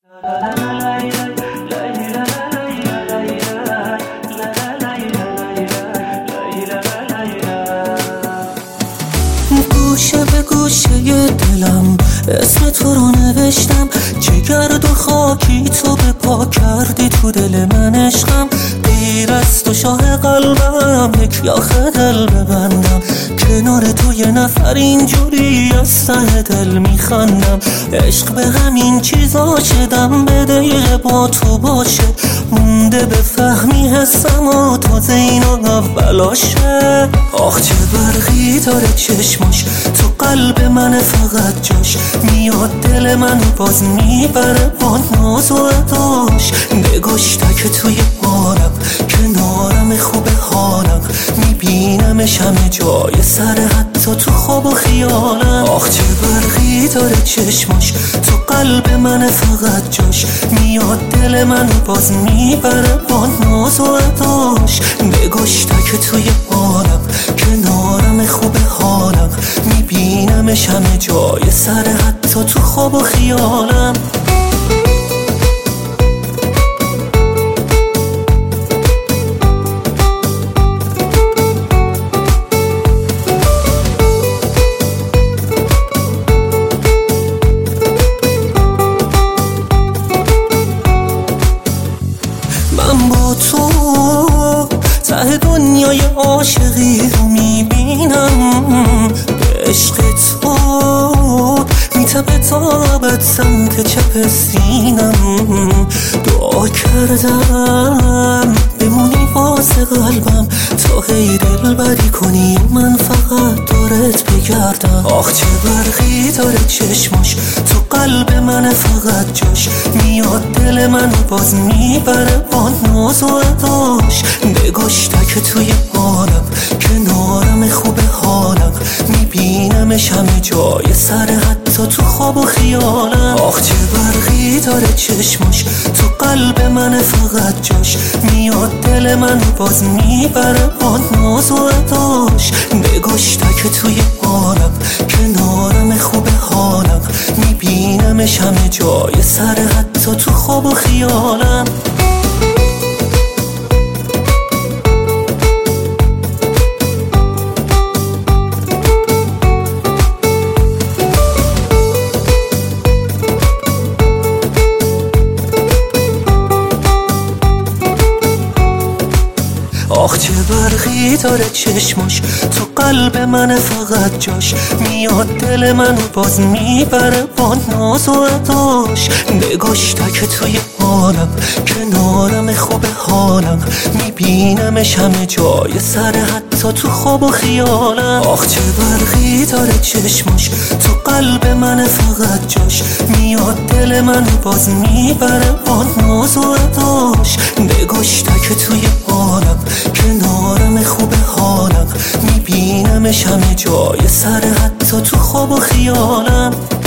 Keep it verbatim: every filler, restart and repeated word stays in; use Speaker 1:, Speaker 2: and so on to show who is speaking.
Speaker 1: گوشه به گوشه دلم اسم تو رو نوشتم، چه گرد و خاکی تو به پا کردی تو دل من عشقم. غیر از تو شاه قلبم یک یاخه دل ببندم، کنار تو یه نفر اینجوری از ته دل میخندم. عشق به همین چیزا شدم به دقیقه با تو باشه، مونده به فهمی حسم و تازه اینا اولاشه. آخ چه برقی داره چشماش، تو قلب من فقط جاش میاد، دل منو باز میبره با ناز و اداش. نگاش تک توی بارم، کنارم خوب حالم، میبینمش همه جای سر، حتی تو خواب و خیالم. آخ چه برقی داره چشماش، تو قلب من فقط جاش میاد، دل منو باز میبره با ناز و اداش. نگاش تک توی بارم، کنارم خوب حالم، میبینمش همه جای سر، حتی تو خواب و خیالم. من با تو ته دنیای عاشقی رو میبینم، به عشق تو میتپه تابت سمت چپ سینم. دعا کردم بمونی واسه قلبم، تا هی دل بری کنی من فقط دورت بگردم. آخ چه برقی داره چشماش، تو قلب من فقط جاش میاد، دل منو باز میبره با ناز و اداش. نگاش تک توی بارم، کنارم خوب حالم، میبینمش همه جای سر، حتی تو خواب و خیالم. آخ چه برقی داره چشماش، تو قلب من فقط جاش میاد، دل منو باز میبره با ناز و اداش. نگاش تک توی بارم، کنارم خوب حالم، میبینمش همه جای سر، حتی تو خواب و خیالم. آخ چه برقی داره چشماش، تو قلب من فقط جاش میاد، دل منو باز میبره با ناز و اداش. نگاش تک توی بارم، کنارم خوب حالم، میبینمش همه جای سر، حتی تو خواب و خیالم. آخ چه برقی داره چشماش، تو قلب من فقط جاش میاد، دل منو باز میبره با ناز و اداش. نگاش تک توی بارم، کنارم خوب حالم، میبینمش همه جای سر، حتی تو خواب و خیالم.